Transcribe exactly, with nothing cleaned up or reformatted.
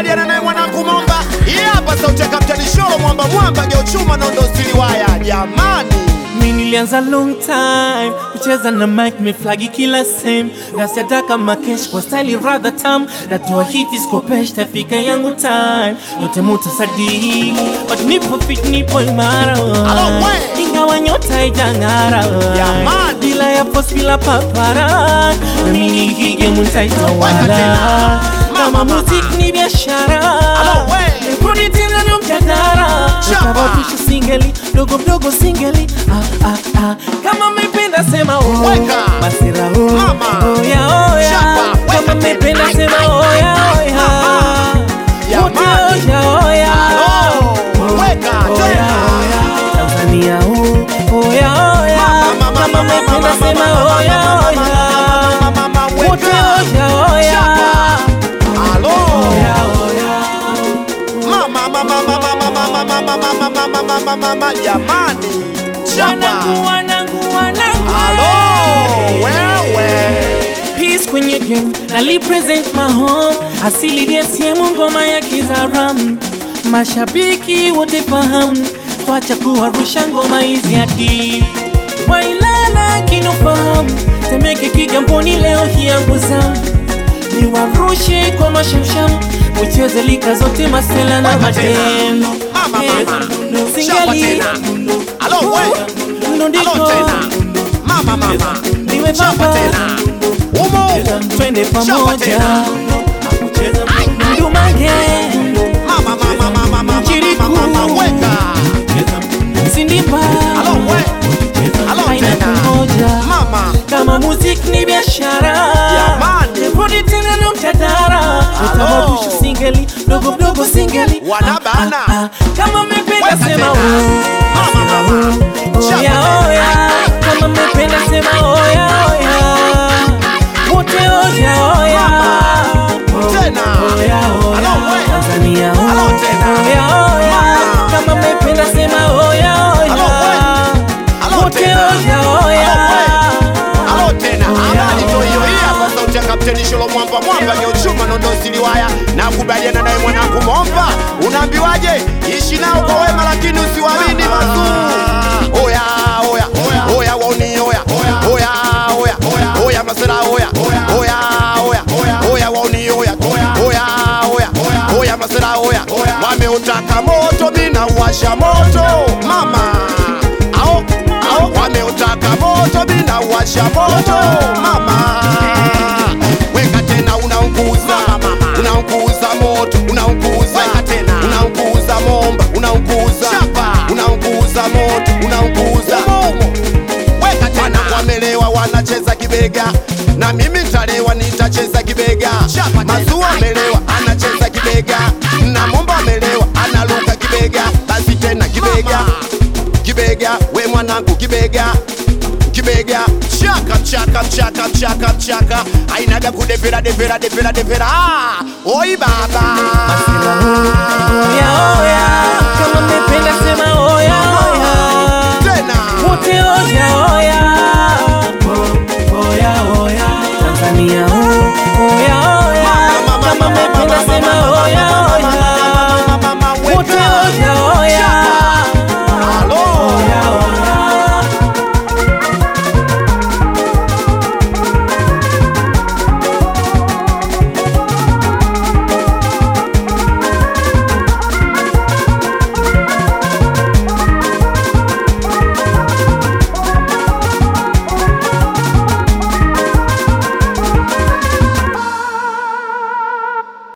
nakubaliana naye mwanangu Momba. Hii hapa sauti ya Kapteni Sholo mwamba mwamba geuchuma na ndo stili waya jamani. Mimi nilianza long time kucheza na mic me flagi kila same. Nasiataka makesh kwa style rather tam. Natoa hiti skopesh tafika yangu time. Yote muta sadiki but nipo fit nipo imara. Ingawa nyota ijangara jamani. Bila ya post bila papara na mimi gige mutaitawala. Kama muziki ni biashara Nipuni tena ni mjadara Nikabatisha singeli, dogo dogo singeli ah, ah, ah. Kama mependa sema oh Masira oh, oya oya Kama mependa sema oya oya Wote oya oya Oya oya Tanzania oh, oya oya Kama mependa sema oya oya Wote oya oya mama jamani wanangu wanangu wanangu hello wewe peace kwenye game na represent my home asili ya siemu ngoma ya Kizaram mashabiki wote fahamu wacha kuwarusha ngoma hizi hadi wailala kinofahamu Temeke Kigamboni leo hiyangu zamu ni warushe kwa mashamsham ucheze lika zote masela na madem Singali Alo we Alo tena Mama mama Niwe baba Umo Twende pamoja Ndumange Mama mama mama mama mama weka Sindipa Alo we Alo tena Mama Kama muziki ni biashara Jamani Nipodi tena no mtadara Utababusha singeli Dogo dogo singeli Wanabana ah, ah, ah. Kama mependa sema Mama mama Oya oya Kama mependa sema oya oya Wote oya oya Tena Oya oya Tanzania oya oya Kama mependa sema oya oya Wote oya oya Alo tena Habari to hiyo hii hapa sauti ya Kapteni Sholo mwamba mwamba geuchuma na ndo stili waya. Nakubaliana naye mwanangu Momba. Unaambiwaje? Ishi nao kwa wema lakini usiwaamini mazuri. Oya oya oya wauni oya oya oya oya masera oya oya oya oya wauni oya oya oya oya masera oya wameutaka moto mina uwasha moto mama ao ao wameutaka moto mina uwasha moto mama weka tena unaunguza unaunguza moto unaunguza unaunguza Momba unaunguza unaunguza moto unaunguza weka tena wamelewa wanacheza kibega na mimi nitalewa nitacheza kibega Mazua amelewa anacheza kibega na Momba amelewa analuka kibega basi tena kibega kibega we mwanangu kibega kibega chaka chaka chaka chaka chaka ainaga kudevera devera devera devera ah oi baba Oya oya Kama mependa sema oya oya tena Wote oya oya